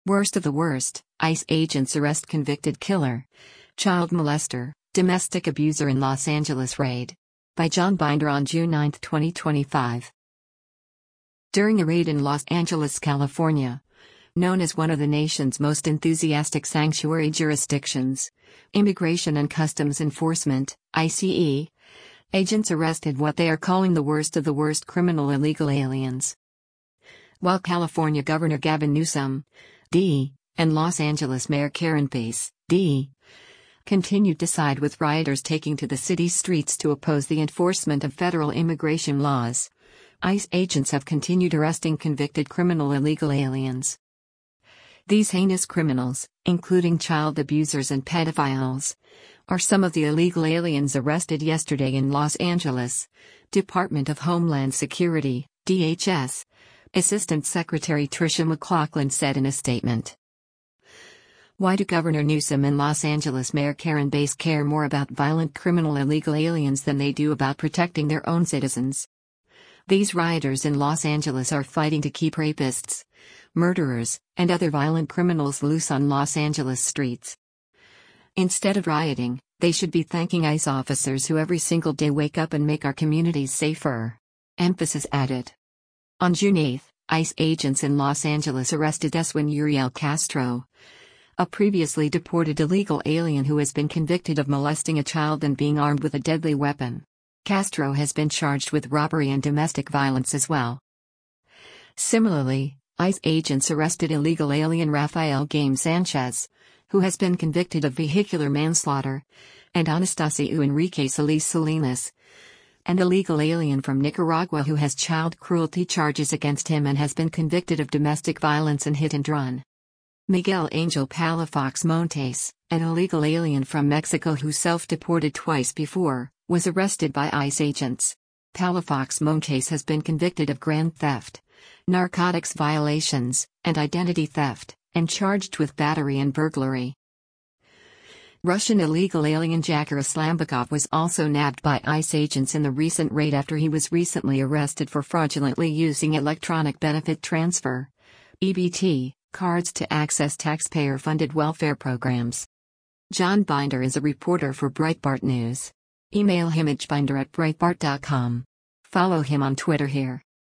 Worst of the worst, ICE agents arrest convicted killer. Child molester, domestic abuser in Los Angeles raid. By John Binder on June 9, 2025. During a raid in Los Angeles, California, known as one of the nation's most enthusiastic sanctuary jurisdictions, Immigration and Customs Enforcement, ICE, agents arrested what they are calling the worst of the worst criminal illegal aliens. While California Governor Gavin Newsom, D., and Los Angeles Mayor Karen Bass, D., continued to side with rioters taking to the city's streets to oppose the enforcement of federal immigration laws, ICE agents have continued arresting convicted criminal illegal aliens. These heinous criminals, including child abusers and pedophiles, are some of the illegal aliens arrested yesterday in Los Angeles, Department of Homeland Security, DHS, Assistant Secretary Tricia McLaughlin said in a statement. Why do Governor Newsom and Los Angeles Mayor Karen Bass care more about violent criminal illegal aliens than they do about protecting their own citizens? These rioters in Los Angeles are fighting to keep rapists, murderers, and other violent criminals loose on Los Angeles streets. Instead of rioting, they should be thanking ICE officers who every single day wake up and make our communities safer. Emphasis added. On June 8, ICE agents in Los Angeles arrested Eswin Uriel Castro, a previously deported illegal alien who has been convicted of molesting a child and being armed with a deadly weapon. Castro has been charged with robbery and domestic violence as well. Similarly, ICE agents arrested illegal alien Rafael Game Sanchez, who has been convicted of vehicular manslaughter, and Anastasio Enrique Solis Salinas, an illegal alien from Nicaragua who has child cruelty charges against him and has been convicted of domestic violence and hit and run. Miguel Angel Palafox Montes, an illegal alien from Mexico who self-deported twice before, was arrested by ICE agents. Palafox Montes has been convicted of grand theft, narcotics violations, and identity theft, and charged with battery and burglary. Russian illegal alien Jakar Aslambekov was also nabbed by ICE agents in the recent raid after he was recently arrested for fraudulently using electronic benefit transfer (EBT) cards to access taxpayer-funded welfare programs. John Binder is a reporter for Breitbart News. Email him at binder@breitbart.com. Follow him on Twitter here.